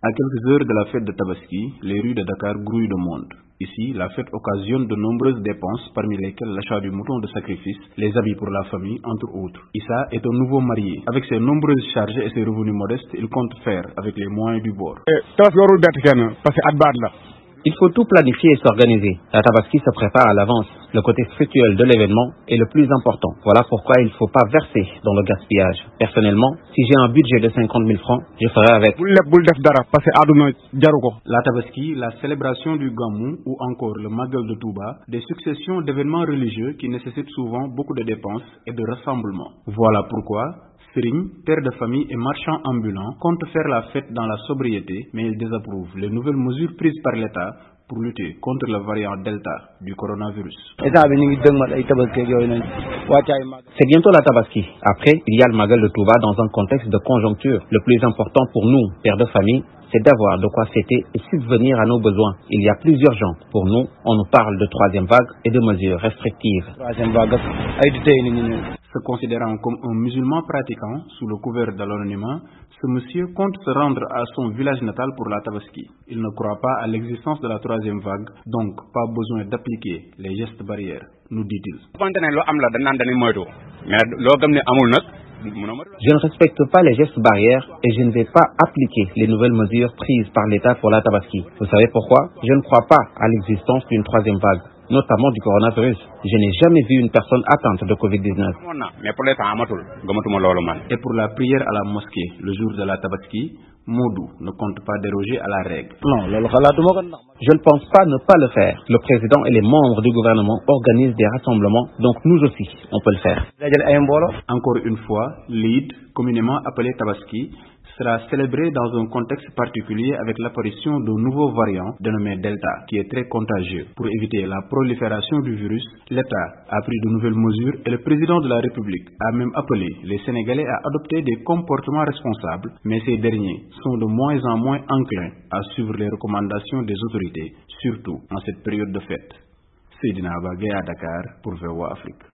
À quelques heures de la fête de Tabaski, les rues de Dakar grouillent de monde. Ici, la fête occasionne de nombreuses dépenses, parmi lesquelles l'achat du mouton de sacrifice, les habits pour la famille, entre autres. Issa est un nouveau marié. Avec ses nombreuses charges et ses revenus modestes, il compte faire avec les moyens du bord. Il faut tout planifier et s'organiser. La Tabaski se prépare à l'avance. Le côté spirituel de l'événement est le plus important. Voilà pourquoi il ne faut pas verser dans le gaspillage. Personnellement, si j'ai un budget de 50 000 francs, je ferai avec. La Tabaski, la célébration du Gamou ou encore le Magal de Touba, des successions d'événements religieux qui nécessitent souvent beaucoup de dépenses et de rassemblements. Voilà pourquoi Serigne, père de famille et marchand ambulant, compte faire la fête dans la sobriété, mais il désapprouve les nouvelles mesures prises par l'État pour lutter contre le variant Delta du coronavirus. C'est bientôt la Tabaski. Après, il y a le Magal de Touba dans un contexte de conjoncture. Le plus important pour nous, pères de famille, c'est d'avoir de quoi fêter et subvenir à nos besoins. Il y a plus urgent. Pour nous, on nous parle de troisième vague et de mesures restrictives. Se considérant comme un musulman pratiquant sous le couvert de l'anonymat, ce monsieur compte se rendre à son village natal pour la Tabaski. Il ne croit pas à l'existence de la troisième vague, donc pas besoin d'appliquer les gestes barrières, nous dit-il. Je ne respecte pas les gestes barrières et je ne vais pas appliquer les nouvelles mesures prises par l'État pour la Tabaski. Vous savez pourquoi? Je ne crois pas à l'existence d'une troisième vague, notamment du coronavirus. Je n'ai jamais vu une personne atteinte de Covid-19. Et pour la prière à la mosquée, le jour de la Tabaski, Modou ne compte pas déroger à la règle. Non, je ne pense pas ne pas le faire. Le président et les membres du gouvernement organisent des rassemblements, donc nous aussi, on peut le faire. Encore une fois, l'Eid, communément appelé Tabaski, sera célébré dans un contexte particulier avec l'apparition d'un nouveau variant dénommé Delta, qui est très contagieux. Pour éviter la prolifération du virus, l'État a pris de nouvelles mesures et le président de la République a même appelé les Sénégalais à adopter des comportements responsables, mais ces derniers sont de moins en moins enclins à suivre les recommandations des autorités, surtout en cette période de fête. Seydina Bagay à Dakar pour VOA Afrique.